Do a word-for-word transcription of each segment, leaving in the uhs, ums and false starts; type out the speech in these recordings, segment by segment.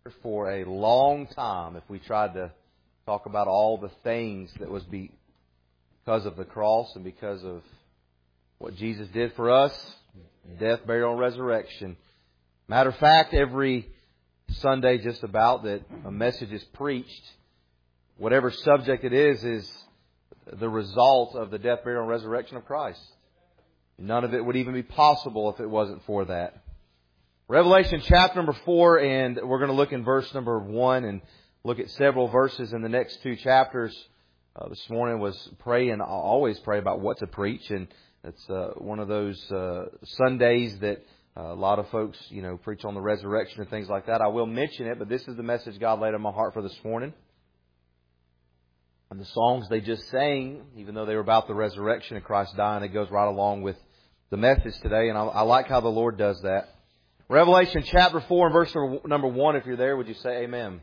for a long time if we tried to talk about all the things that was be because of the cross and because of what Jesus did for us, death, burial, and resurrection. Matter of fact, every Sunday just about that a message is preached, whatever subject it is, is the result of the death, burial, and resurrection of Christ. None of it would even be possible if it wasn't for that. Revelation chapter number four, and we're going to look in verse number one and look at several verses in the next two chapters. Uh, this morning was praying. I always pray about what to preach, and it's uh, one of those uh, Sundays that uh, a lot of folks, you know, preach on the resurrection and things like that. I will mention it, but this is the message God laid on my heart for this morning. And the songs they just sang, even though they were about the resurrection of Christ dying, it goes right along with the message today, and I, I like how the Lord does that. Revelation chapter four and verse number one, if you're there, would you say amen?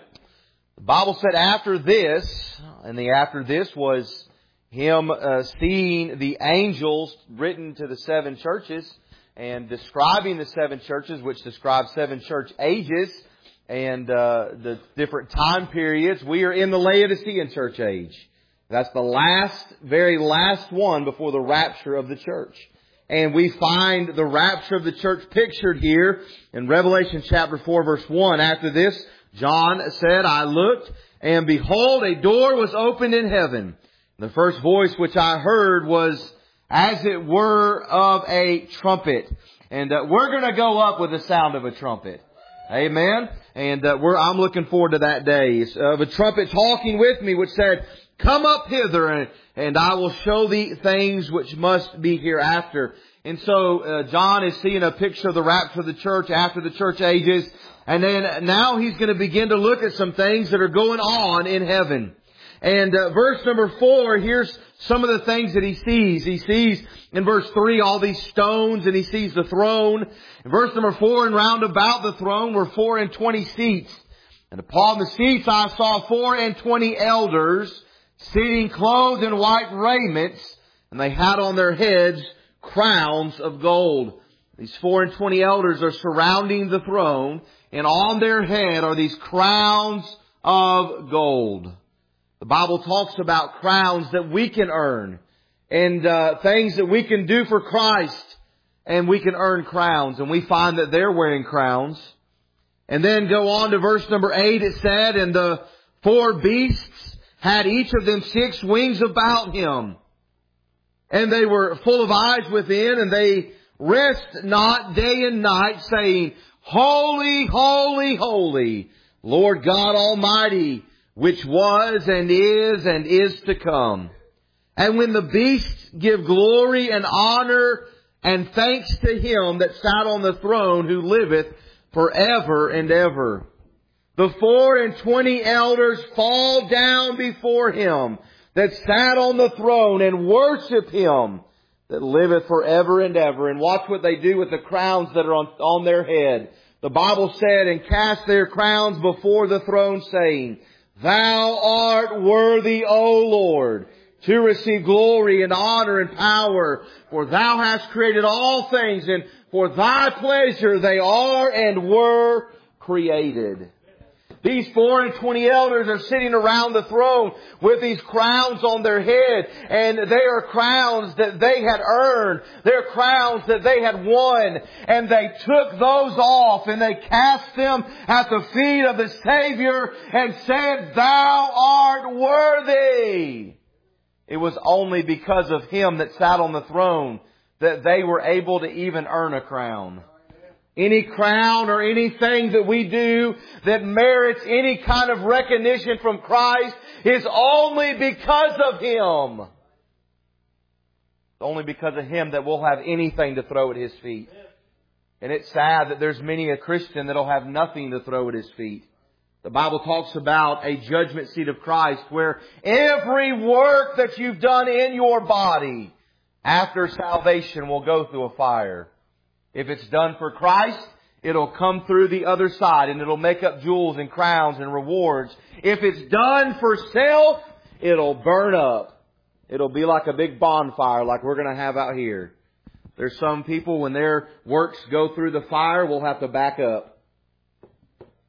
The Bible said after this, and the after this was Him uh, seeing the angels written to the seven churches and describing the seven churches, which describe seven church ages and uh, the different time periods. We are in the Laodicean church age. That's the last, very last one before the rapture of the church. And we find the rapture of the church pictured here in Revelation chapter four verse one. After this, John said, I looked, and behold, a door was opened in heaven. The first voice which I heard was as it were of a trumpet. And uh, we're going to go up with the sound of a trumpet. Amen. And uh, we're, I'm looking forward to that day. Of a trumpet talking with me, which said, come up hither, and, and I will show thee things which must be hereafter. And so uh, John is seeing a picture of the rapture of the church after the church ages. And then now he's going to begin to look at some things that are going on in heaven. And uh, verse number four, here's some of the things that he sees. He sees in verse three all these stones, and he sees the throne. In verse number four, and round about the throne were four and twenty seats. And upon the seats I saw four and twenty elders sitting clothed in white raiments, and they had on their heads crowns of gold. These four and twenty elders are surrounding the throne, and on their head are these crowns of gold. The Bible talks about crowns that we can earn, and uh, things that we can do for Christ, and we can earn crowns. And we find that they're wearing crowns. And then go on to verse number eight, it said, and the four beasts had each of them six wings about him. And they were full of eyes within, and they rest not day and night, saying, Holy, holy, holy, Lord God Almighty, which was and is and is to come. And when the beasts give glory and honor and thanks to Him that sat on the throne, who liveth forever and ever, the four and twenty elders fall down before Him that sat on the throne and worship Him that liveth forever and ever. And watch what they do with the crowns that are on, on their head. The Bible said, and cast their crowns before the throne, saying, Thou art worthy, O Lord, to receive glory and honor and power, for Thou hast created all things, and for Thy pleasure they are and were created. These four and twenty elders are sitting around the throne with these crowns on their head. And they are crowns that they had earned. They're crowns that they had won. And they took those off and they cast them at the feet of the Savior and said, Thou art worthy. It was only because of Him that sat on the throne that they were able to even earn a crown. Any crown or anything that we do that merits any kind of recognition from Christ is only because of Him. It's only because of Him that we'll have anything to throw at His feet. And it's sad that there's many a Christian that'll have nothing to throw at his feet. The Bible talks about a judgment seat of Christ where every work that you've done in your body after salvation will go through a fire. If it's done for Christ, it'll come through the other side and it'll make up jewels and crowns and rewards. If it's done for self, it'll burn up. It'll be like a big bonfire like we're going to have out here. There's some people, when their works go through the fire, will have to back up.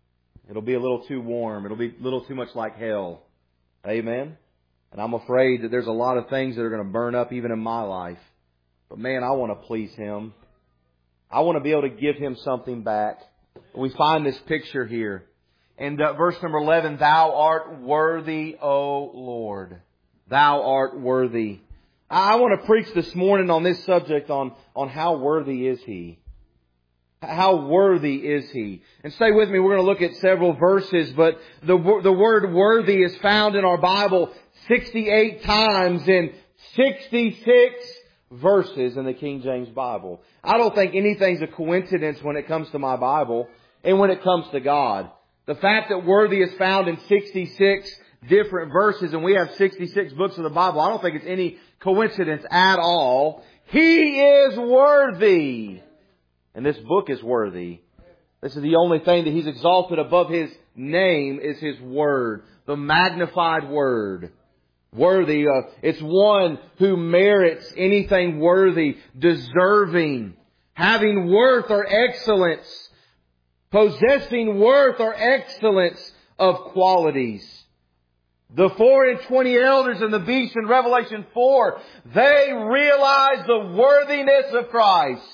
It'll be a little too warm. It'll be a little too much like hell. Amen? And I'm afraid that there's a lot of things that are going to burn up even in my life. But man, I want to please Him. I want to be able to give Him something back. We find this picture here. In uh, verse number eleven, Thou art worthy, O Lord. Thou art worthy. I want to preach this morning on this subject on, on how worthy is He. How worthy is He? And stay with me, we're going to look at several verses, but the, the word worthy is found in our Bible sixty-eight times in sixty-six verses in the King James Bible. I don't think anything's a coincidence when it comes to my Bible and when it comes to God. The fact that worthy is found in sixty-six different verses and we have sixty-six books of the Bible, I don't think it's any coincidence at all. He is worthy. And this book is worthy. This is the only thing that He's exalted above His name is His Word. The magnified Word. Worthy. Uh, it's one who merits anything worthy, deserving, having worth or excellence, possessing worth or excellence of qualities. The four and twenty elders and the beast in Revelation four, they realized the worthiness of Christ.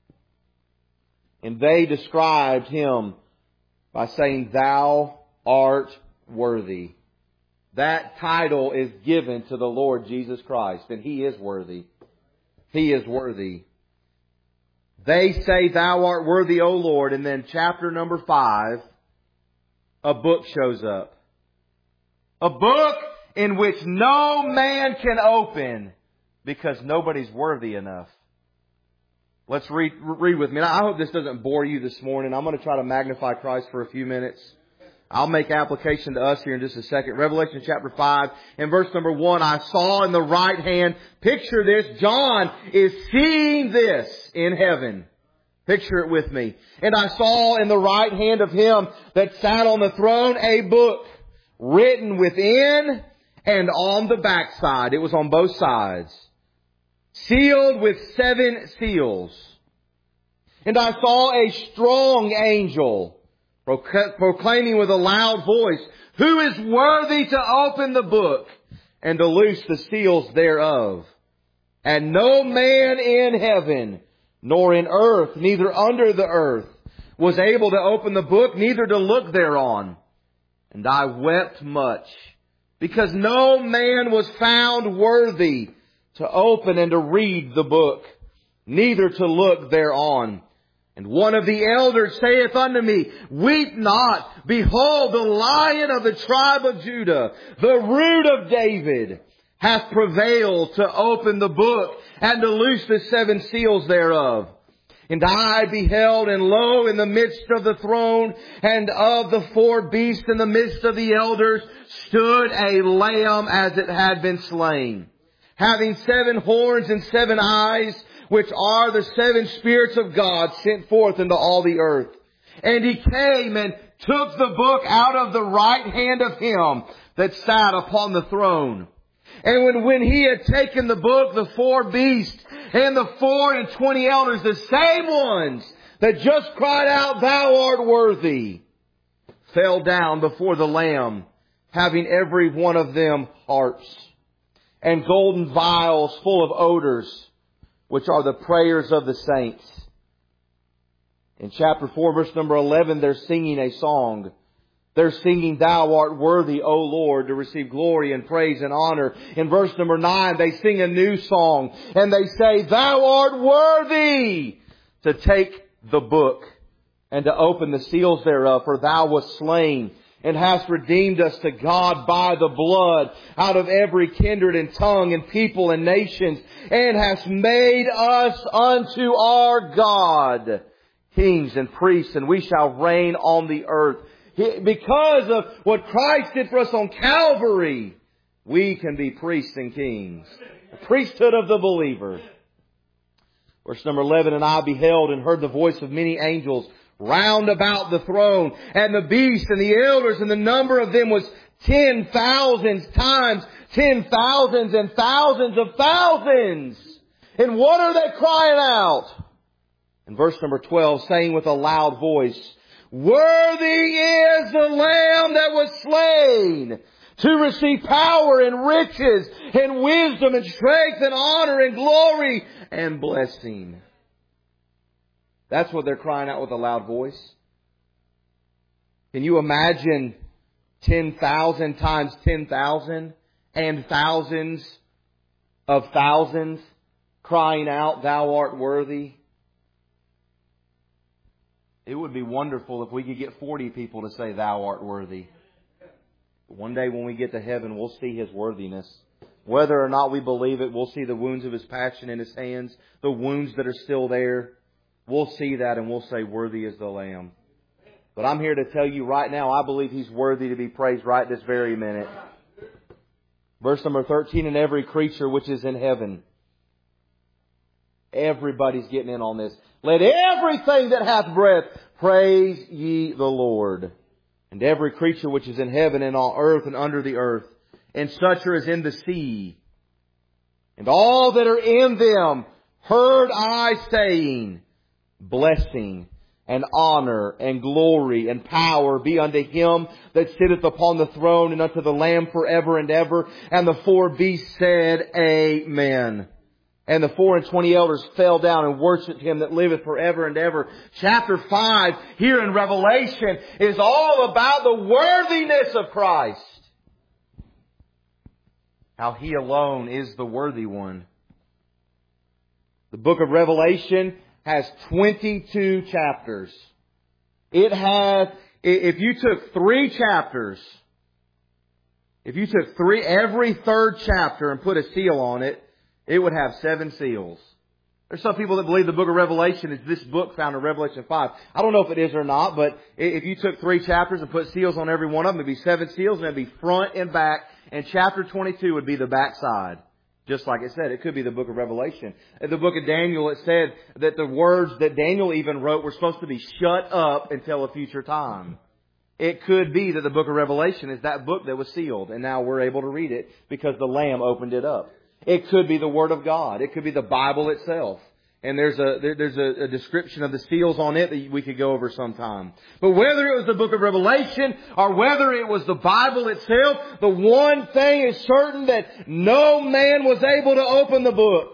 And they described Him by saying, Thou art worthy. That title is given to the Lord Jesus Christ, and He is worthy. He is worthy. They say, Thou art worthy, O Lord. And then chapter number five, a book shows up. A book in which no man can open because nobody's worthy enough. Let's read, read with me. Now, I hope this doesn't bore you this morning. I'm going to try to magnify Christ for a few minutes. I'll make application to us here in just a second. Revelation chapter five and verse number one. I saw in the right hand, picture this, John is seeing this in heaven. Picture it with me. And I saw in the right hand of Him that sat on the throne a book written within and on the backside. It was on both sides. Sealed with seven seals. And I saw a strong angel proclaiming with a loud voice, Who is worthy to open the book and to loose the seals thereof? And no man in heaven, nor in earth, neither under the earth, was able to open the book, neither to look thereon. And I wept much, because no man was found worthy to open and to read the book, neither to look thereon. And one of the elders saith unto me, Weep not, behold, the Lion of the tribe of Judah, the Root of David, hath prevailed to open the book and to loose the seven seals thereof. And I beheld, and lo, in the midst of the throne and of the four beasts in the midst of the elders stood a lamb as it had been slain, having seven horns and seven eyes, which are the seven spirits of God sent forth into all the earth. And He came and took the book out of the right hand of Him that sat upon the throne. And when, when He had taken the book, the four beasts and the four and twenty elders, the same ones that just cried out, Thou art worthy, fell down before the Lamb, having every one of them harps and golden vials full of odors, which are the prayers of the saints. In chapter four, verse number eleven, they're singing a song. They're singing, Thou art worthy, O Lord, to receive glory and praise and honor. In verse number nine, they sing a new song. And they say, Thou art worthy to take the book and to open the seals thereof. For Thou wast slain and hast redeemed us to God by the blood out of every kindred and tongue and people and nations, and hast made us unto our God kings and priests, and we shall reign on the earth. Because of what Christ did for us on Calvary, we can be priests and kings. The priesthood of the believer. Verse number eleven, And I beheld and heard the voice of many angels round about the throne, and the beast and the elders, and the number of them was ten thousands times ten thousands and thousands of thousands. And what are they crying out? In verse number twelve, saying with a loud voice, Worthy is the Lamb that was slain to receive power and riches and wisdom and strength and honor and glory and blessing. That's what they're crying out with a loud voice. Can you imagine ten thousand times ten thousand and thousands of thousands crying out, Thou art worthy? It would be wonderful if we could get forty people to say, Thou art worthy. One day when we get to heaven, we'll see His worthiness. Whether or not we believe it, we'll see the wounds of His passion in His hands, the wounds that are still there. We'll see that and we'll say, worthy is the Lamb. But I'm here to tell you right now, I believe He's worthy to be praised right this very minute. Verse number thirteen, and every creature which is in heaven. Everybody's getting in on this. Let everything that hath breath praise ye the Lord. And every creature which is in heaven and on earth and under the earth, and such are as in the sea, and all that are in them, heard I saying, blessing and honor and glory and power be unto Him that sitteth upon the throne and unto the Lamb forever and ever. And the four beasts said, Amen. And the four and twenty elders fell down and worshipped Him that liveth forever and ever. Chapter five here in Revelation is all about the worthiness of Christ. How He alone is the worthy one. The book of Revelation has twenty-two chapters. It has, if you took three chapters, if you took three, every third chapter and put a seal on it, it would have seven seals. There's some people that believe the book of Revelation is this book found in Revelation five. I don't know if it is or not, but if you took three chapters and put seals on every one of them, it'd be seven seals, and it'd be front and back, and chapter twenty-two would be the back side. Just like it said, it could be the book of Revelation. In the book of Daniel, it said that the words that Daniel even wrote were supposed to be shut up until a future time. It could be that the book of Revelation is that book that was sealed, and now we're able to read it because the Lamb opened it up. It could be the Word of God. It could be the Bible itself. And there's a there, there's a, a description of the seals on it that we could go over sometime. But whether it was the book of Revelation or whether it was the Bible itself, the one thing is certain, that no man was able to open the book.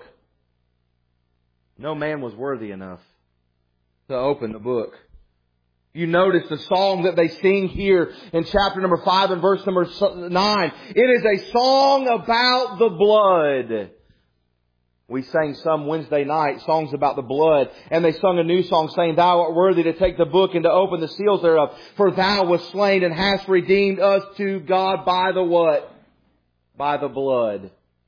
No man was worthy enough to open the book. You notice the song that they sing here in chapter number five and verse number nine. It is a song about the blood. We sang some Wednesday night songs about the blood, and they sung a new song saying, Thou art worthy to take the book and to open the seals thereof, for Thou wast slain and hast redeemed us to God by the what? By the blood.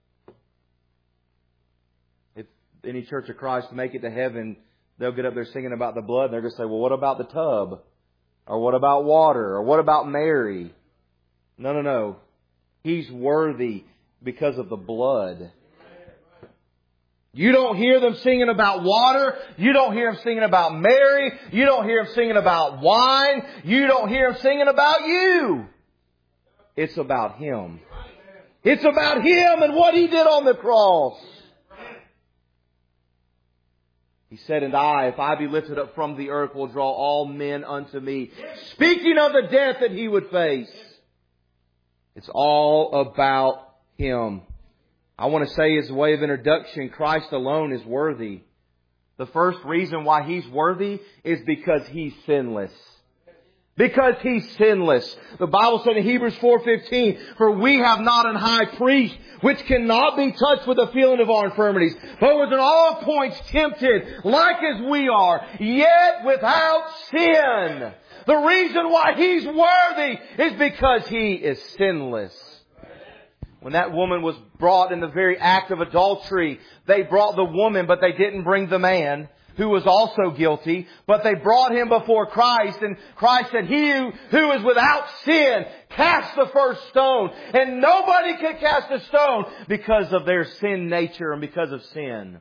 If any Church of Christ make it to heaven, they'll get up there singing about the blood, and they're going to say, well, what about the tub? Or what about water? Or what about Mary? No, no, no. He's worthy because of the blood. You don't hear them singing about water. You don't hear them singing about Mary. You don't hear them singing about wine. You don't hear them singing about you. It's about Him. It's about Him and what He did on the cross. He said, and I, if I be lifted up from the earth, will draw all men unto me. Speaking of the death that He would face. It's all about Him. I want to say as a way of introduction, Christ alone is worthy. The first reason why He's worthy is because He's sinless. Because He's sinless. The Bible said in Hebrews four fifteen, for we have not an high priest which cannot be touched with the feeling of our infirmities, but was in all points tempted, like as we are, yet without sin. The reason why He's worthy is because He is sinless. When that woman was brought in the very act of adultery, they brought the woman, but they didn't bring the man, who was also guilty. But they brought him before Christ, and Christ said, He who, who is without sin, cast the first stone. And nobody could cast a stone because of their sin nature and because of sin.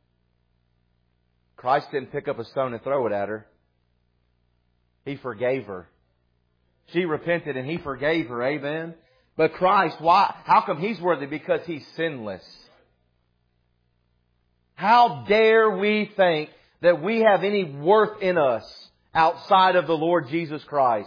Christ didn't pick up a stone and throw it at her. He forgave her. She repented and He forgave her. Amen. But Christ, why? How come He's worthy? Because He's sinless. How dare we think that we have any worth in us outside of the Lord Jesus Christ.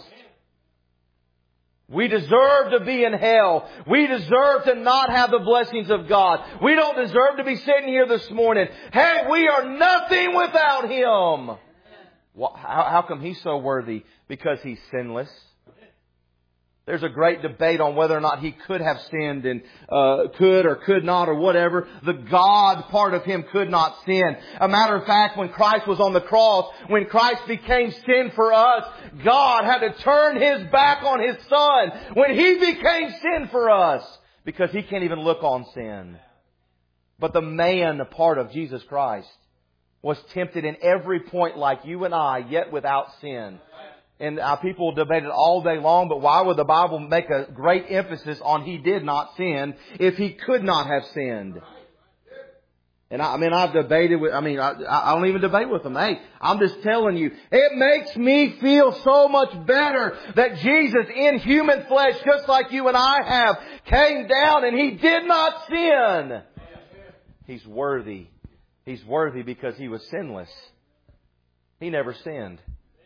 We deserve to be in hell. We deserve to not have the blessings of God. We don't deserve to be sitting here this morning. Hey, we are nothing without Him. Well, how, how come He's so worthy? Because He's sinless. There's a great debate on whether or not He could have sinned and uh, could or could not or whatever. The God part of Him could not sin. A matter of fact, when Christ was on the cross, when Christ became sin for us, God had to turn His back on His Son when He became sin for us, because He can't even look on sin. But the man part of Jesus Christ was tempted in every point like you and I, yet without sin. And our people debate it all day long, but why would the Bible make a great emphasis on He did not sin if He could not have sinned? And I, I mean, I've debated with, I mean, I, I don't even debate with them. Hey, I'm just telling you, it makes me feel so much better that Jesus in human flesh, just like you and I have, came down and He did not sin. He's worthy. He's worthy because He was sinless. He never sinned.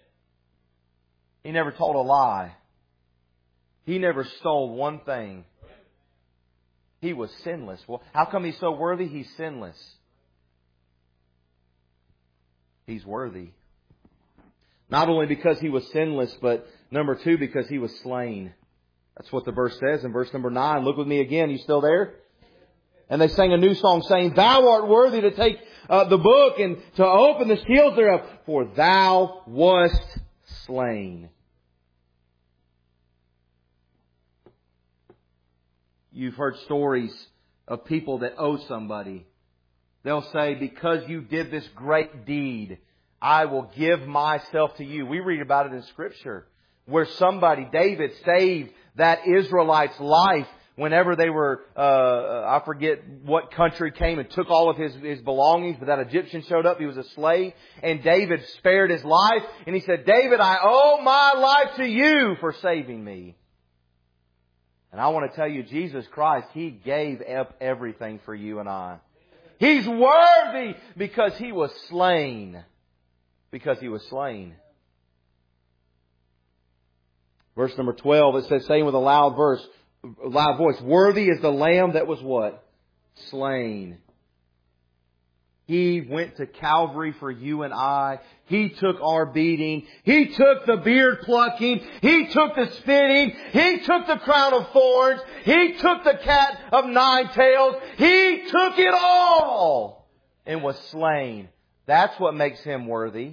He never told a lie. He never stole one thing. He was sinless. Well, how come He's so worthy? He's sinless. He's worthy. Not only because He was sinless, but number two, because He was slain. That's what the verse says in verse number nine. Look with me again. You still there? And they sang a new song saying, Thou art worthy to take uh, the book and to open the seals thereof, for Thou wast slain. You've heard stories of people that owe somebody. They'll say, because you did this great deed, I will give myself to you. We read about it in Scripture where somebody, David, saved that Israelite's life whenever they were, uh, I forget what country came and took all of his, his belongings, but that Egyptian showed up. He was a slave. And David spared his life. And he said, David, I owe my life to you for saving me. And I want to tell you, Jesus Christ, He gave up everything for you and I. He's worthy because He was slain. Because He was slain. Verse number twelve, it says, saying with a loud verse, loud voice, worthy is the Lamb that was what? Slain. He went to Calvary for you and I. He took our beating. He took the beard plucking. He took the spitting. He took the crown of thorns. He took the cat of nine tails. He took it all and was slain. That's what makes Him worthy.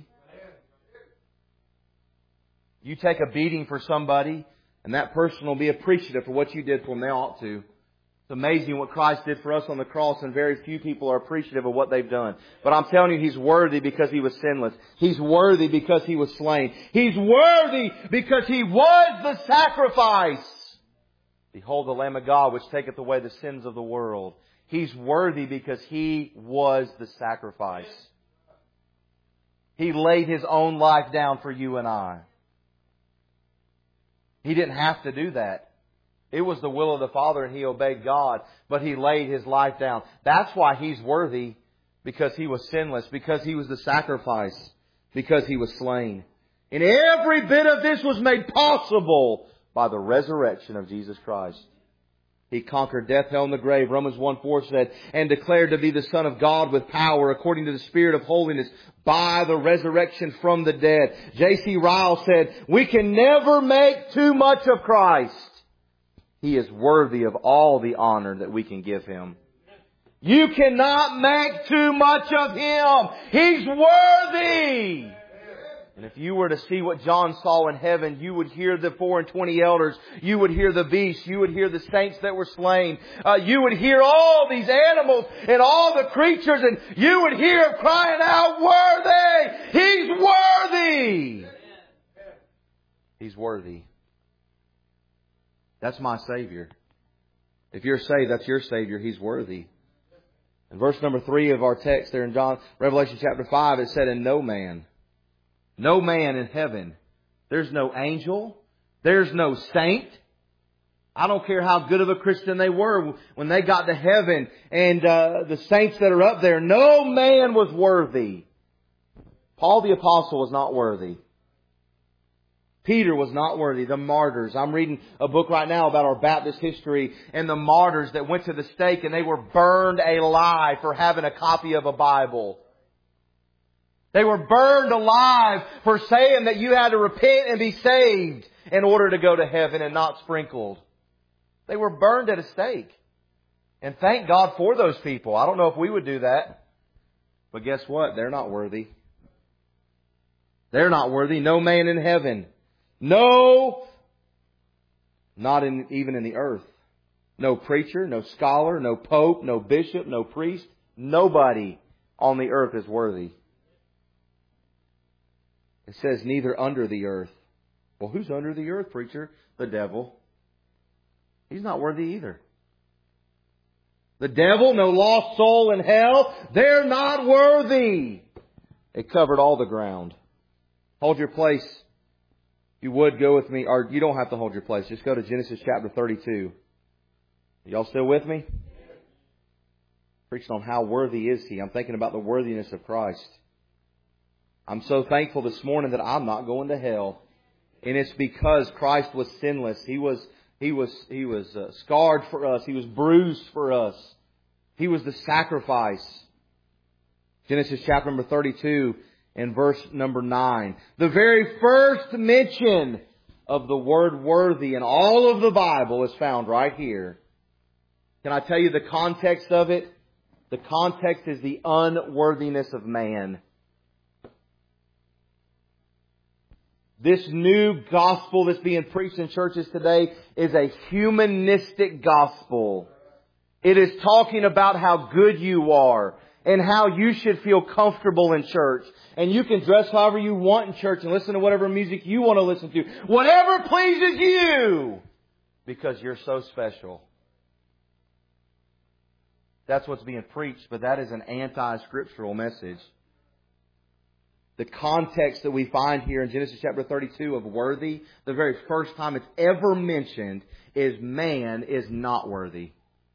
You take a beating for somebody, and that person will be appreciative for what you did for them. They ought to. It's amazing what Christ did for us on the cross, and very few people are appreciative of what they've done. But I'm telling you, He's worthy because He was sinless. He's worthy because He was slain. He's worthy because He was the sacrifice. Behold the Lamb of God, which taketh away the sins of the world. He's worthy because He was the sacrifice. He laid His own life down for you and I. He didn't have to do that. It was the will of the Father and He obeyed God, but He laid His life down. That's why He's worthy, because He was sinless, because He was the sacrifice, because He was slain. And every bit of this was made possible by the resurrection of Jesus Christ. He conquered death, hell, and the grave. Romans one four said, and declared to be the Son of God with power according to the Spirit of holiness by the resurrection from the dead. J C Ryle said, we can never make too much of Christ. He is worthy of all the honor that we can give Him. You cannot make too much of Him. He's worthy. And if you were to see what John saw in heaven, you would hear the four and twenty elders. You would hear the beasts. You would hear the saints that were slain. Uh, you would hear all these animals and all the creatures. And you would hear them crying out, worthy! He's worthy! He's worthy. That's my Savior. If you're saved, that's your Savior. He's worthy. In verse number three of our text there in John, Revelation chapter five, it said, and no man, no man in heaven, there's no angel, there's no saint. I don't care how good of a Christian they were when they got to heaven, and uh, the saints that are up there, no man was worthy. Paul the Apostle was not worthy. Peter was not worthy. The martyrs. I'm reading a book right now about our Baptist history and the martyrs that went to the stake and they were burned alive for having a copy of a Bible. They were burned alive for saying that you had to repent and be saved in order to go to heaven and not sprinkled. They were burned at a stake. And thank God for those people. I don't know if we would do that. But guess what? They're not worthy. They're not worthy. No man in heaven. No, not in, even in the earth. No preacher, no scholar, no pope, no bishop, no priest. Nobody on the earth is worthy. It says neither under the earth. Well, who's under the earth, preacher? The devil. He's not worthy either. The devil, no lost soul in hell. They're not worthy. It covered all the ground. Hold your place. You would go with me, or you don't have to hold your place. Just go to Genesis chapter thirty-two. Y'all still with me? Preaching on how worthy is He. I'm thinking about the worthiness of Christ. I'm so thankful this morning that I'm not going to hell. And it's because Christ was sinless. He was, He was, He was uh, scarred for us. He was bruised for us. He was the sacrifice. Genesis chapter number thirty-two. In verse number nine. The very first mention of the word worthy in all of the Bible is found right here. Can I tell you the context of it? The context is the unworthiness of man. This new gospel that's being preached in churches today is a humanistic gospel. It is talking about how good you are and how you should feel comfortable in church. And you can dress however you want in church and listen to whatever music you want to listen to. Whatever pleases you. Because you're so special. That's what's being preached, but that is an anti-scriptural message. The context that we find here in Genesis chapter thirty-two of worthy, the very first time it's ever mentioned, is man is not worthy.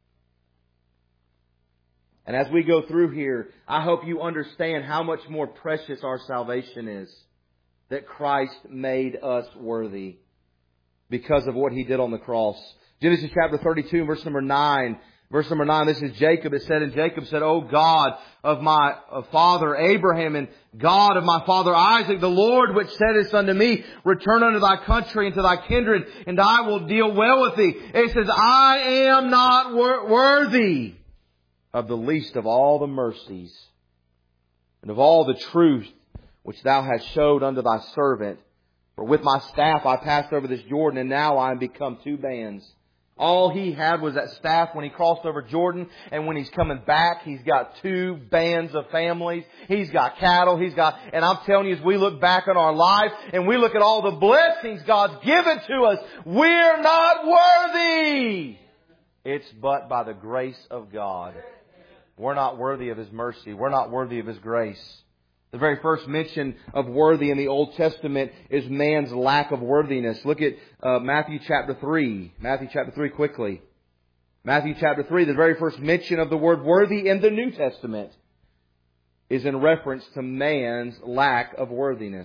And as we go through here, I hope you understand how much more precious our salvation is. That Christ made us worthy because of what He did on the cross. Genesis chapter thirty-two, verse number nine. Verse number nine, this is Jacob. It said, and Jacob said, O God of my father Abraham and God of my father Isaac, the Lord which saidest unto me, return unto thy country and to thy kindred, and I will deal well with thee. It says, I am not wor- worthy of the least of all the mercies and of all the truth which thou hast showed unto thy servant. For with my staff I passed over this Jordan, and now I am become two bands. All he had was that staff when he crossed over Jordan, and when he's coming back, he's got two bands of families. He's got cattle, he's got, and I'm telling you, as we look back on our life and we look at all the blessings God's given to us, we're not worthy. It's but by the grace of God. We're not worthy of His mercy. We're not worthy of His grace. The very first mention of worthy in the Old Testament is man's lack of worthiness. Look at uh, Matthew chapter three. Matthew chapter three quickly. Matthew chapter three, the very first mention of the word worthy in the New Testament is in reference to man's lack of worthiness.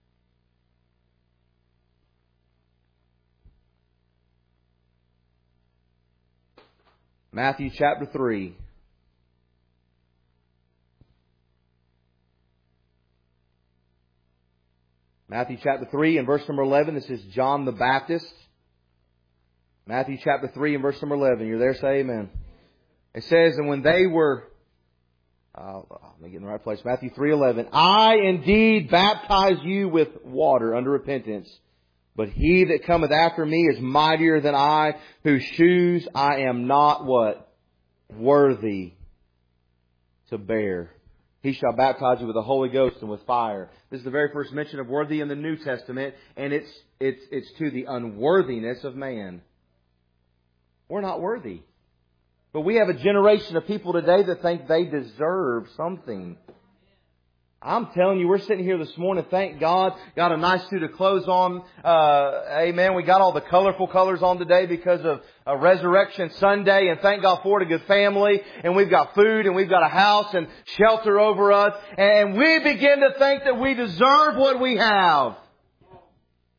Matthew chapter three. Matthew chapter three and verse number eleven. This is John the Baptist. Matthew chapter three and verse number eleven. You're there, say amen. It says, and when they were... Uh, let me get in the right place. Matthew three eleven. I indeed baptize you with water unto repentance. But he that cometh after me is mightier than I, whose shoes I am not what? Worthy to bear. He shall baptize you with the Holy Ghost and with fire. This is the very first mention of worthy in the New Testament, and it's it's it's to the unworthiness of man. We're not worthy. But we have a generation of people today that think they deserve something. I'm telling you, we're sitting here this morning, thank God, got a nice suit of clothes on. Uh, amen. We got all the colorful colors on today because of a Resurrection Sunday, and thank God for it, a good family. And we've got food, and we've got a house and shelter over us. And we begin to think that we deserve what we have.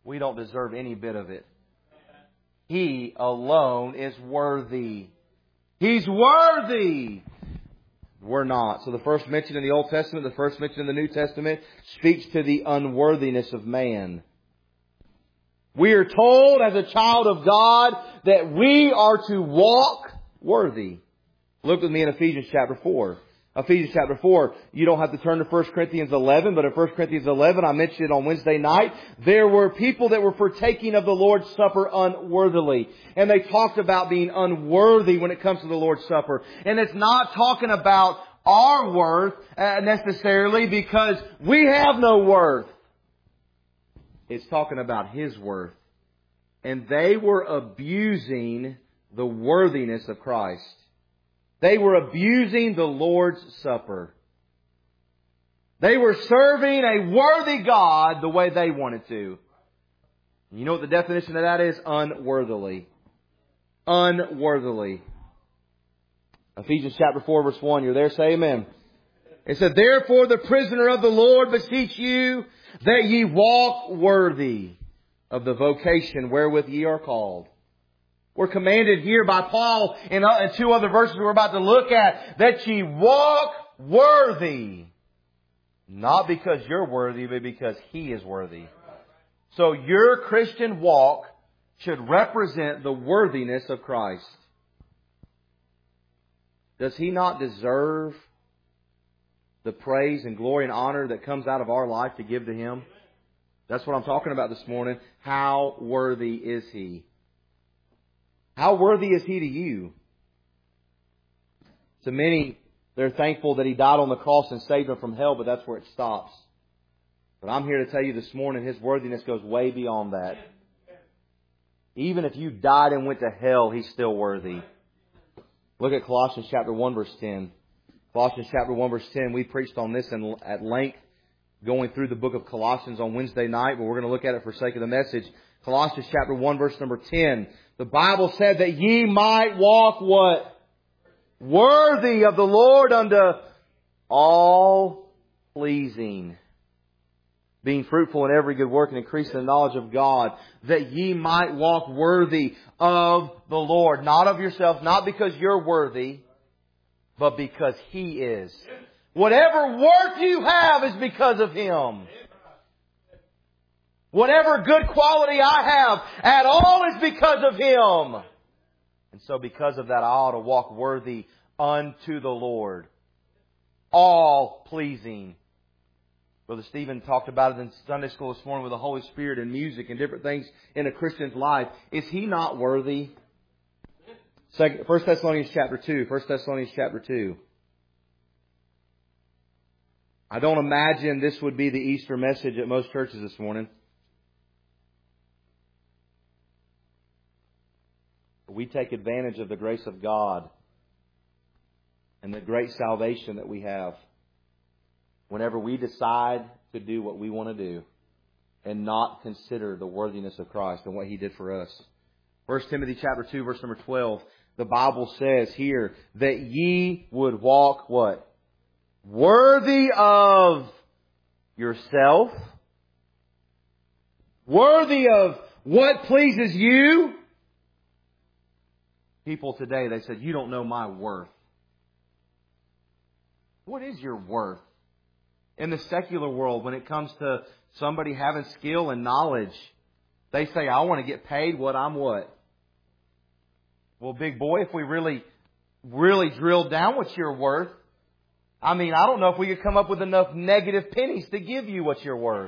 We don't deserve any bit of it. He alone is worthy. He's worthy. We're not. So the first mention in the Old Testament, the first mention in the New Testament speaks to the unworthiness of man. We are told as a child of God that we are to walk worthy. Look with me in Ephesians chapter four. Ephesians chapter four, you don't have to turn to First Corinthians eleven, but in First Corinthians eleven, I mentioned it on Wednesday night, there were people that were partaking of the Lord's Supper unworthily. And they talked about being unworthy when it comes to the Lord's Supper. And it's not talking about our worth uh, necessarily, because we have no worth. It's talking about His worth. And they were abusing the worthiness of Christ. They were abusing the Lord's Supper. They were serving a worthy God the way they wanted to. You know what the definition of that is? Unworthily. Unworthily. Ephesians chapter four verse one. You're there? Say amen. It said, therefore the prisoner of the Lord beseech you that ye walk worthy of the vocation wherewith ye are called. We're commanded here by Paul in two other verses we're about to look at, that ye walk worthy. Not because you're worthy, but because He is worthy. So your Christian walk should represent the worthiness of Christ. Does He not deserve the praise and glory and honor that comes out of our life to give to Him? That's what I'm talking about this morning. How worthy is He? How worthy is He to you? To many, they're thankful that He died on the cross and saved them from hell, but that's where it stops. But I'm here to tell you this morning, His worthiness goes way beyond that. Even if you died and went to hell, He's still worthy. Look at Colossians chapter one verse ten. Colossians chapter one verse ten. We preached on this in, at length going through the book of Colossians on Wednesday night, but we're going to look at it for sake of the message. Colossians chapter one verse number ten. The Bible said that ye might walk what? Worthy of the Lord unto all pleasing. Being fruitful in every good work and increasing the knowledge of God. That ye might walk worthy of the Lord. Not of yourself, not because you're worthy, but because He is. Whatever worth you have is because of Him. Whatever good quality I have at all is because of Him. And so because of that, I ought to walk worthy unto the Lord. All pleasing. Brother Stephen talked about it in Sunday school this morning with the Holy Spirit and music and different things in a Christian's life. Is he not worthy? First Thessalonians chapter two. First Thessalonians chapter two. I don't imagine this would be the Easter message at most churches this morning. We take advantage of the grace of God and the great salvation that we have whenever we decide to do what we want to do and not consider the worthiness of Christ and what He did for us. First Timothy chapter two, verse number twelve, the Bible says here that ye would walk what? Worthy of yourself. Worthy of what pleases you. People today, they said, you don't know my worth. What is your worth? In the secular world, when it comes to somebody having skill and knowledge, they say, I want to get paid what I'm what? Well, big boy, if we really, really drill down what you're worth, I mean, I don't know if we could come up with enough negative pennies to give you what you're worth.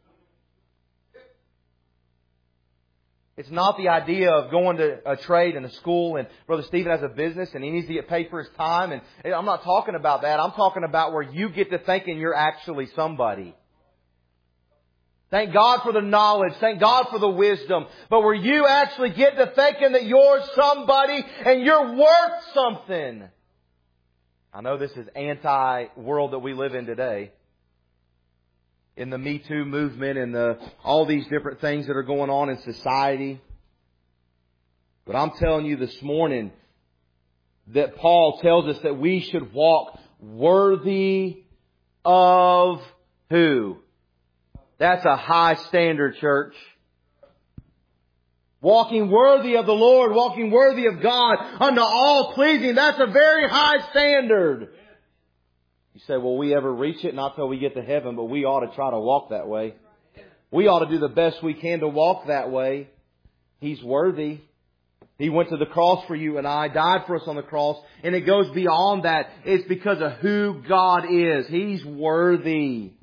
It's not the idea of going to a trade and a school, and Brother Stephen has a business and he needs to get paid for his time. And I'm not talking about that. I'm talking about where you get to thinking you're actually somebody. Thank God for the knowledge. Thank God for the wisdom. But where you actually get to thinking that you're somebody and you're worth something. I know this is anti-world that we live in today. In the Me Too movement and the all these different things that are going on in society. But I'm telling you this morning that Paul tells us that we should walk worthy of who? That's a high standard, church. Walking worthy of the Lord, walking worthy of God, unto all pleasing. That's a very high standard. You say, will we ever reach it? Not till we get to heaven, but we ought to try to walk that way. We ought to do the best we can to walk that way. He's worthy. He went to the cross for you and I, died for us on the cross, and it goes beyond that. It's because of who God is. He's worthy.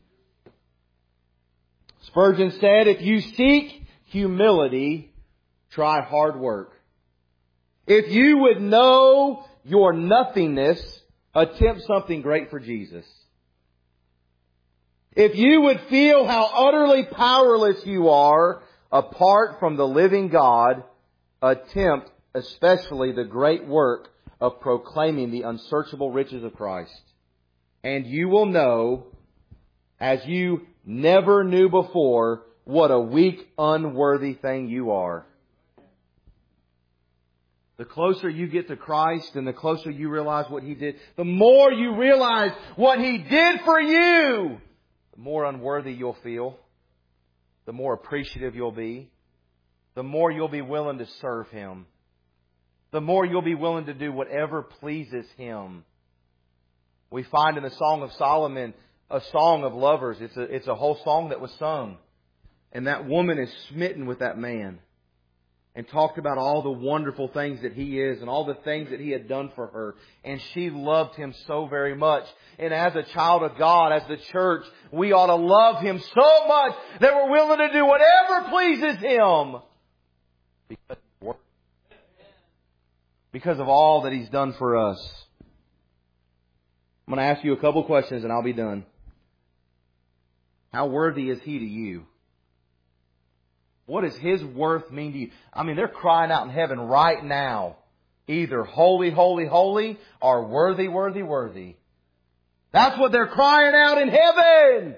Spurgeon said, if you seek humility, try hard work. If you would know your nothingness, attempt something great for Jesus. If you would feel how utterly powerless you are apart from the living God, attempt especially the great work of proclaiming the unsearchable riches of Christ. And you will know, as you never knew before, what a weak, unworthy thing you are. The closer you get to Christ and the closer you realize what He did, the more you realize what He did for you, the more unworthy you'll feel, the more appreciative you'll be, the more you'll be willing to serve Him, the more you'll be willing to do whatever pleases Him. We find in the Song of Solomon a song of lovers. It's a, it's a whole song that was sung. And that woman is smitten with that man and talked about all the wonderful things that he is and all the things that he had done for her. And she loved him so very much. And as a child of God, as the church, we ought to love Him so much that we're willing to do whatever pleases Him. Because, because of all that He's done for us. I'm going to ask you a couple questions and I'll be done. How worthy is He to you? What does His worth mean to you? I mean, they're crying out in heaven right now. Either holy, holy, holy, or worthy, worthy, worthy. That's what they're crying out in heaven.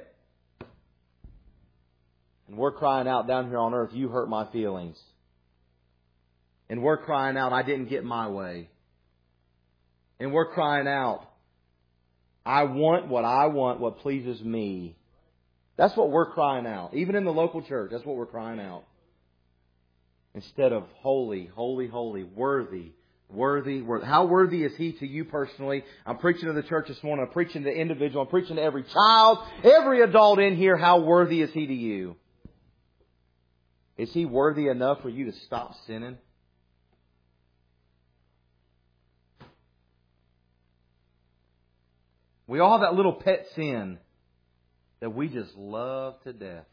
And we're crying out down here on earth, you hurt my feelings. And we're crying out, I didn't get my way. And we're crying out, I want what I want, what pleases me. That's what we're crying out. Even in the local church, that's what we're crying out. Instead of holy, holy, holy, worthy, worthy, worthy. How worthy is He to you personally? I'm preaching to the church this morning. I'm preaching to the individual. I'm preaching to every child, every adult in here. How worthy is He to you? Is He worthy enough for you to stop sinning? We all have that little pet sin that we just love to death.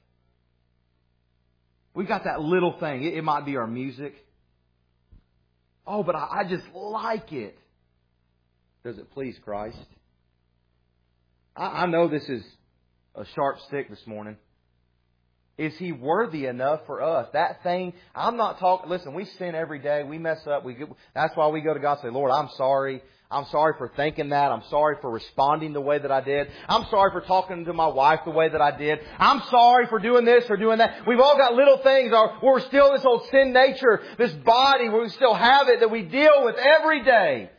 We got that little thing. It, it might be our music. Oh, but I, I just like it. Does it please Christ? I, I know this is a sharp stick this morning. Is He worthy enough for us? That thing, I'm not talking, listen, we sin every day. We mess up. We get, that's why we go to God and say, Lord, I'm sorry. I'm sorry for thinking that. I'm sorry for responding the way that I did. I'm sorry for talking to my wife the way that I did. I'm sorry for doing this or doing that. We've all got little things where we're still this old sin nature, this body where we still have it that we deal with every day.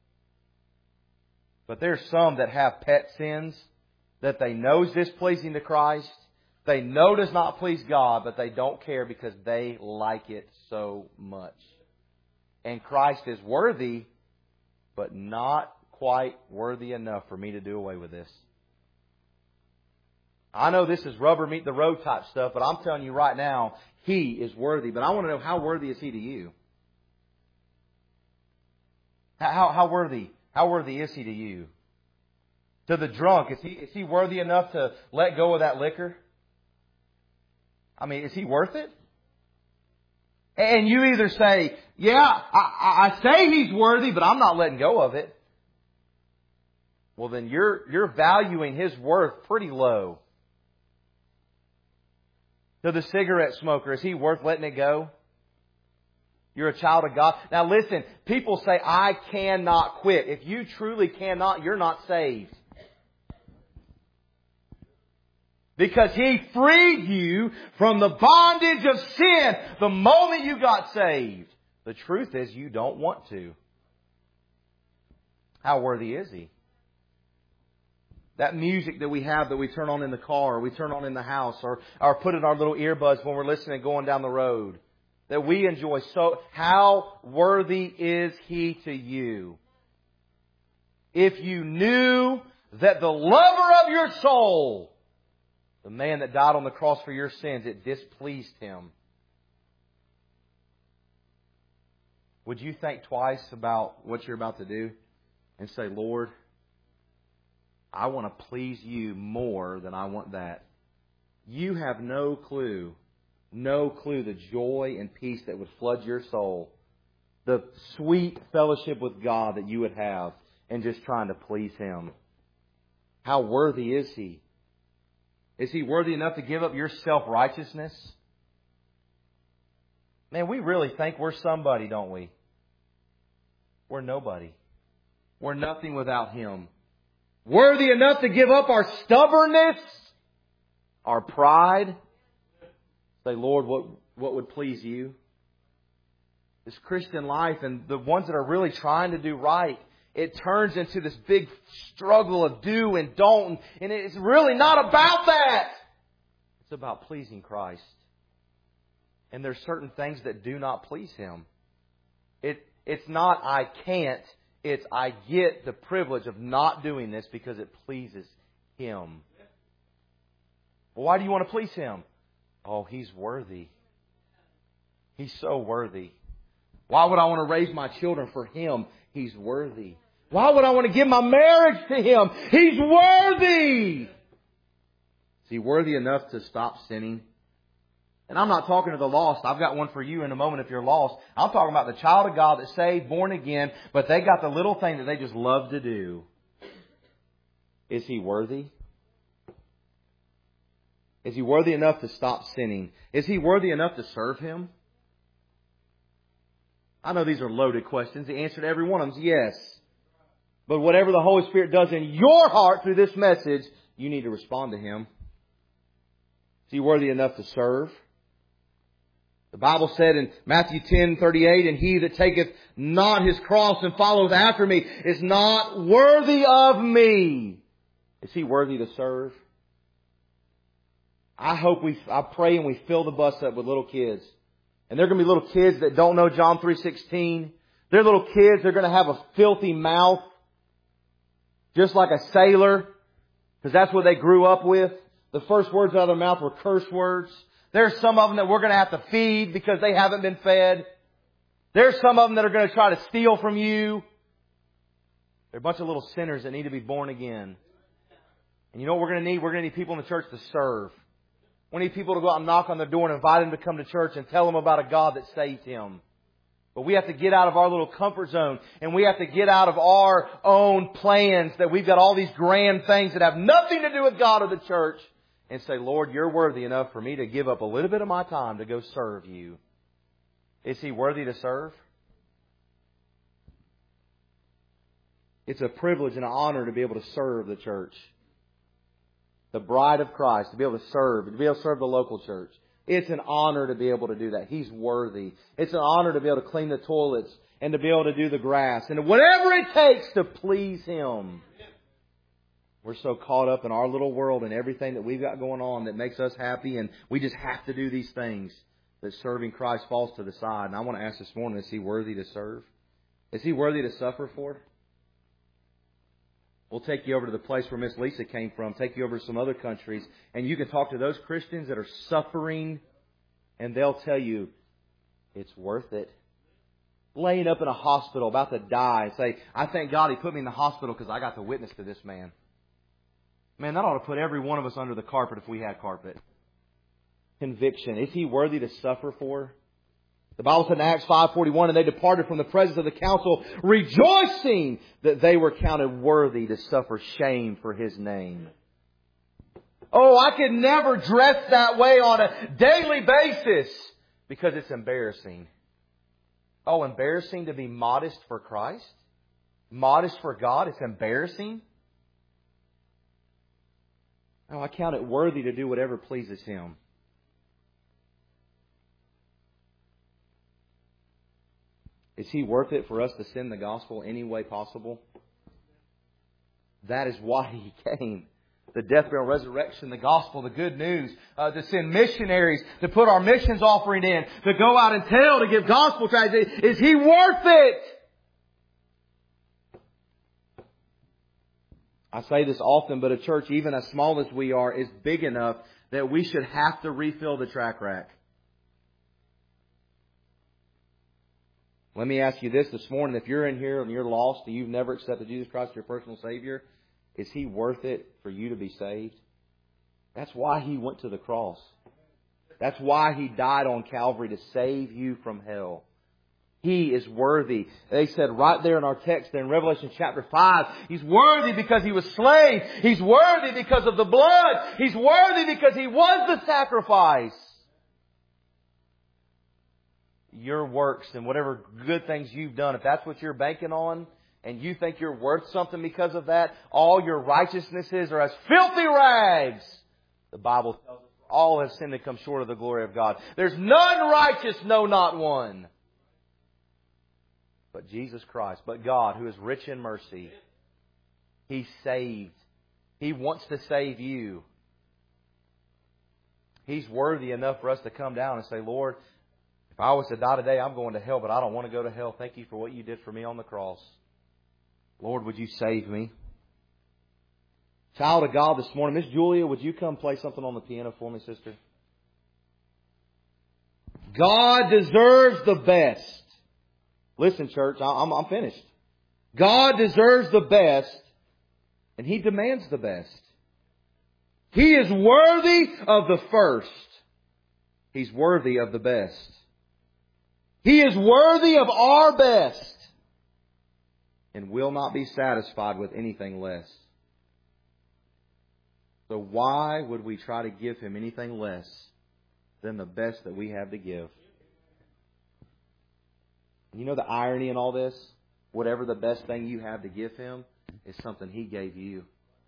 But there's some that have pet sins that they know is displeasing to Christ. They know does not please God, but they don't care because they like it so much. And Christ is worthy, but not quite worthy enough for me to do away with this. I know this is rubber meet the road type stuff, but I'm telling you right now, He is worthy. But I want to know, how worthy is He to you? How, how worthy? How worthy is He to you? To the drunk, is he, is he worthy enough to let go of that liquor? I mean, is he worth it? And you either say, yeah, I, I say He's worthy, but I'm not letting go of it. Well, then you're, you're valuing His worth pretty low. To the cigarette smoker, is he worth letting it go? You're a child of God. Now listen, people say, I cannot quit. If you truly cannot, you're not saved. Because He freed you from the bondage of sin the moment you got saved. The truth is, you don't want to. How worthy is He? That music that we have that we turn on in the car, or we turn on in the house, or, or put in our little earbuds when we're listening going down the road. that we enjoy. So how worthy is He to you? If you knew that the lover of your soul, the man that died on the cross for your sins, it displeased Him, would you think twice about what you're about to do and say, Lord, I want to please You more than I want that? You have no clue, no clue the joy and peace that would flood your soul, the sweet fellowship with God that you would have in just trying to please Him. How worthy is He? Is He worthy enough to give up your self-righteousness? Man, we really think we're somebody, don't we? We're nobody. We're nothing without Him. Worthy enough to give up our stubbornness, our pride. Say, Lord, what, what would please You? This Christian life and the ones that are really trying to do right, it turns into this big struggle of do and don't. And it's really not about that. It's about pleasing Christ. And there's certain things that do not please Him. It, it's not I can't. It's I get the privilege of not doing this because it pleases Him. Well, why do you want to please Him? Oh, He's worthy. He's so worthy. Why would I want to raise my children for Him? He's worthy. Why would I want to give my marriage to Him? He's worthy. Is He worthy enough to stop sinning? And I'm not talking to the lost. I've got one for you in a moment if you're lost. I'm talking about the child of God that's saved, born again, but they got the little thing that they just love to do. Is He worthy? Is He worthy enough to stop sinning? Is He worthy enough to serve Him? I know these are loaded questions. The answer to every one of them is yes. But whatever the Holy Spirit does in your heart through this message, you need to respond to Him. Is He worthy enough to serve? The Bible said in Matthew ten thirty-eight, and he that taketh not his cross and followeth after me is not worthy of me. Is He worthy to serve? I hope we, I pray and we fill the bus up with little kids. And they're going to be little kids that don't know John three sixteen. They're little kids. They're going to have a filthy mouth. Just like a sailor. Because that's what they grew up with. The first words out of their mouth were curse words. There's some of them that we're going to have to feed because they haven't been fed. There's some of them that are going to try to steal from you. They're a bunch of little sinners that need to be born again. And you know what we're going to need? We're going to need people in the church to serve. We need people to go out and knock on their door and invite them to come to church and tell them about a God that saved him. But we have to get out of our little comfort zone. And we have to get out of our own plans that we've got all these grand things that have nothing to do with God or the church. And say, Lord, You're worthy enough for me to give up a little bit of my time to go serve You. Is He worthy to serve? It's a privilege and an honor to be able to serve the church. The bride of Christ, to be able to serve, to be able to serve the local church. It's an honor to be able to do that. He's worthy. It's an honor to be able to clean the toilets and to be able to do the grass and whatever it takes to please Him. We're so caught up in our little world and everything that we've got going on that makes us happy, and we just have to do these things, that serving Christ falls to the side. And I want to ask this morning, is He worthy to serve? Is He worthy to suffer for? We'll take you over to the place where Miss Lisa came from, take you over to some other countries, and you can talk to those Christians that are suffering, and they'll tell you, it's worth it. Laying up in a hospital, about to die, and say, I thank God He put me in the hospital because I got to witness to this man. Man, that ought to put every one of us under the carpet if we had carpet. Conviction. Is He worthy to suffer for? The Bible said in Acts five forty-one, and they departed from the presence of the council, rejoicing that they were counted worthy to suffer shame for His name. Oh, I could never dress that way on a daily basis because it's embarrassing. Oh, embarrassing to be modest for Christ? Modest for God? It's embarrassing? Oh, I count it worthy to do whatever pleases Him. Is He worth it for us to send the gospel any way possible? That is why He came. the death, burial, resurrection, the gospel, the good news, uh, to send missionaries, to put our missions offering in, to go out and tell, to give gospel tracts. Is He worth it? I say this often, but a church, even as small as we are, is big enough that we should have to refill the track rack. Let me ask you this this morning. If you're in here and you're lost and you've never accepted Jesus Christ as your personal Savior, is He worth it for you to be saved? That's why He went to the cross. That's why He died on Calvary, to save you from hell. He is worthy. They said right there in our text there in Revelation chapter five, He's worthy because He was slain. He's worthy because of the blood. He's worthy because He was the sacrifice. Your works and whatever good things you've done, if that's what you're banking on, and you think you're worth something because of that, all your righteousnesses are as filthy rags. The Bible tells us all have sinned and come short of the glory of God. There's none righteous, no, not one. But Jesus Christ, but God, who is rich in mercy, He saved. He wants to save you. He's worthy enough for us to come down and say, Lord, if I was to die today, I'm going to hell, but I don't want to go to hell. Thank You for what You did for me on the cross. Lord, would You save me? Child of God this morning, Miss Julia, would you come play something on the piano for me, sister? God deserves the best. Listen, church, I'm, I'm finished. God deserves the best, and He demands the best. He is worthy of the first. He's worthy of the best. He is worthy of our best, and will not be satisfied with anything less. So why would we try to give Him anything less than the best that we have to give? You know the irony in all this? Whatever the best thing you have to give Him is something He gave you.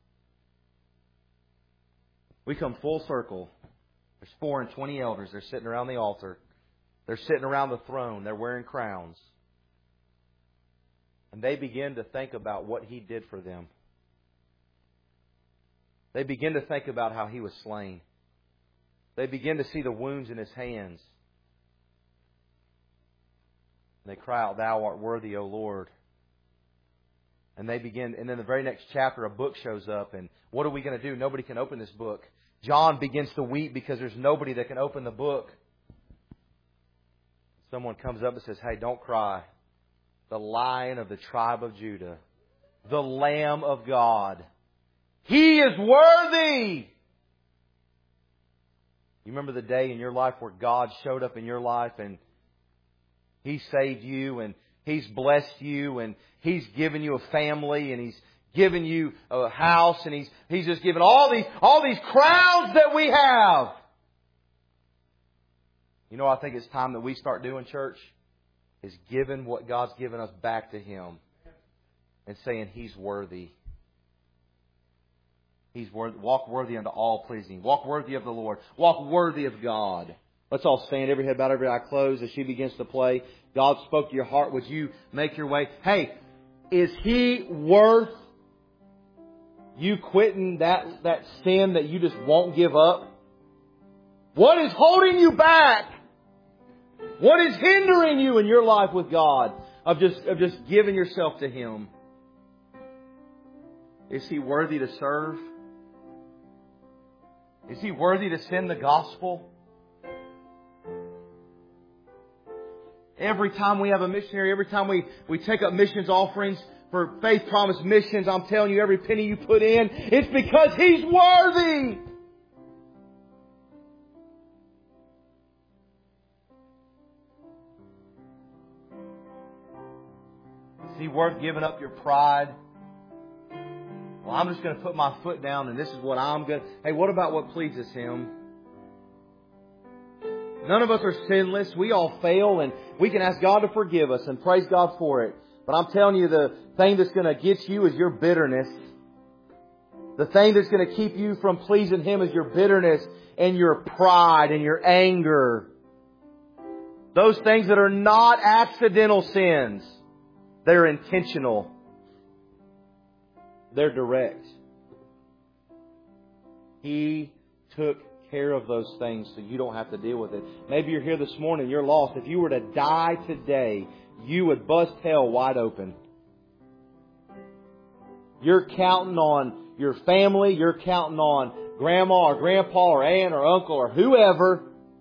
We come full circle. There's four and twenty elders. They're sitting around the altar. They're sitting around the throne. They're wearing crowns. And they begin to think about what He did for them. They begin to think about how He was slain. They begin to see the wounds in His hands. And they cry out, Thou art worthy, O Lord. And they begin, and then the very next chapter, a book shows up. And what are we going to do? Nobody can open this book. John begins to weep because there's nobody that can open the book. Someone comes up and says, Hey, don't cry. The Lion of the tribe of Judah, the Lamb of God, He is worthy. You remember the day in your life where God showed up in your life and He saved you and He's blessed you and He's given you a family and He's given you a house and He's He's just given all these all these crowns that we have. You know, I think it's time that we start doing, church, is giving what God's given us back to Him and saying He's worthy. He's worthy. Walk worthy unto all pleasing. Walk worthy of the Lord. Walk worthy of God. Let's all stand, every head bowed, every eye closed as she begins to play. God spoke to your heart. Would you make your way? Hey, is He worth you quitting that, that sin that you just won't give up? What is holding you back? What is hindering you in your life with God of just, of just giving yourself to Him? Is He worthy to serve? Is He worthy to send the gospel? Every time we have a missionary, every time we, we take up missions offerings for Faith Promise Missions, I'm telling you, every penny you put in, it's because He's worthy. Is He worth giving up your pride? Well, I'm just going to put my foot down and this is what I'm going to... Hey, what about what pleases Him? None of us are sinless. We all fail and we can ask God to forgive us and praise God for it. But I'm telling you, the thing that's going to get you is your bitterness. The thing that's going to keep you from pleasing Him is your bitterness and your pride and your anger. Those things that are not accidental sins. They're intentional. They're direct. He took care of those things so you don't have to deal with it. Maybe you're here this morning, you're lost. If you were to die today, you would bust hell wide open. You're counting on your family, you're counting on grandma or grandpa or aunt or uncle or whoever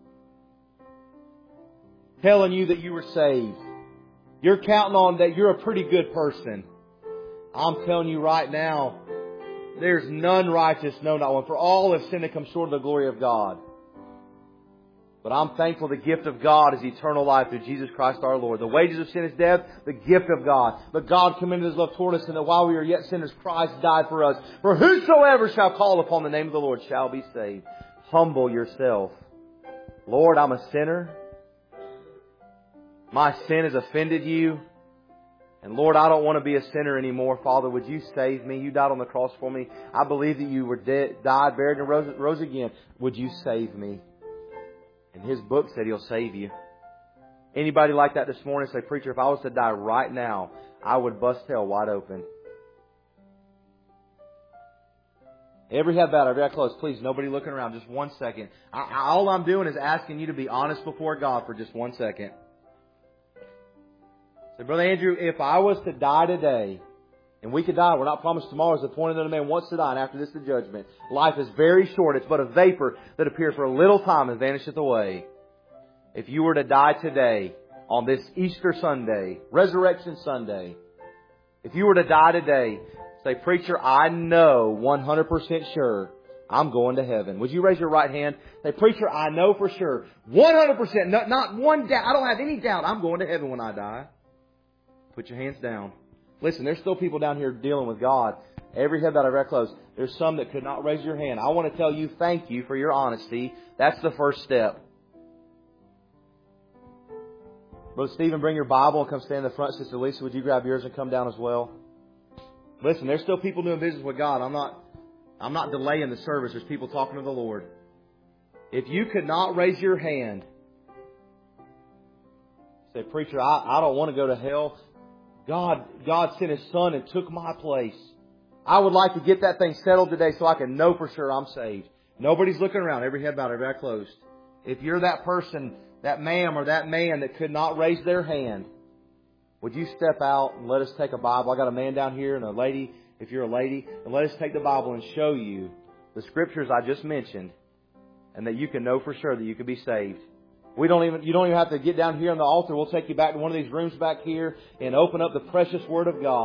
telling you that you were saved. You're counting on that you're a pretty good person. I'm telling you right now, there's none righteous, no, not one. For all have sinned and come short of the glory of God. But I'm thankful the gift of God is eternal life through Jesus Christ our Lord. The wages of sin is death, the gift of God. But God commended His love toward us, and that while we were yet sinners, Christ died for us. For whosoever shall call upon the name of the Lord shall be saved. Humble yourself. Lord, I'm a sinner. My sin has offended you. And Lord, I don't want to be a sinner anymore. Father, would you save me? You died on the cross for me. I believe that you were dead, died, buried, and rose, rose again. Would you save me? And His book said He'll save you. Anybody like that this morning? Say, preacher, if I was to die right now, I would bust hell wide open. Every head bowed, every eye closed. Please, nobody looking around. Just one second. I, I, all I'm doing is asking you to be honest before God for just one second. Say, Brother Andrew, if I was to die today, and we could die, we're not promised tomorrow is appointed unto man once to die, and after this the judgment. Life is very short. It's but a vapor that appears for a little time and vanisheth away. If you were to die today, on this Easter Sunday, Resurrection Sunday, if you were to die today, say, preacher, I know one hundred percent sure I'm going to heaven. Would you raise your right hand? Say, preacher, I know for sure, one hundred percent, not, not one doubt, I don't have any doubt I'm going to heaven when I die. Put your hands down. Listen, there's still people down here dealing with God. Every head bowed, every eye closed. There's some that could not raise your hand. I want to tell you thank you for your honesty. That's the first step. Brother Stephen, bring your Bible and come stand in the front. Sister Lisa, would you grab yours and come down as well? Listen, there's still people doing business with God. I'm not, I'm not delaying the service. There's people talking to the Lord. If you could not raise your hand, say, preacher, I, I don't want to go to hell. God, God sent His Son and took my place. I would like to get that thing settled today so I can know for sure I'm saved. Nobody's looking around. Every head bowed, every eye closed. If you're that person, that ma'am or that man that could not raise their hand, would you step out and let us take a Bible? I got a man down here and a lady, if you're a lady, and let us take the Bible and show you the Scriptures I just mentioned, and that you can know for sure that you can be saved. We don't even, you don't even have to get down here on the altar. We'll take you back to one of these rooms back here and open up the precious Word of God.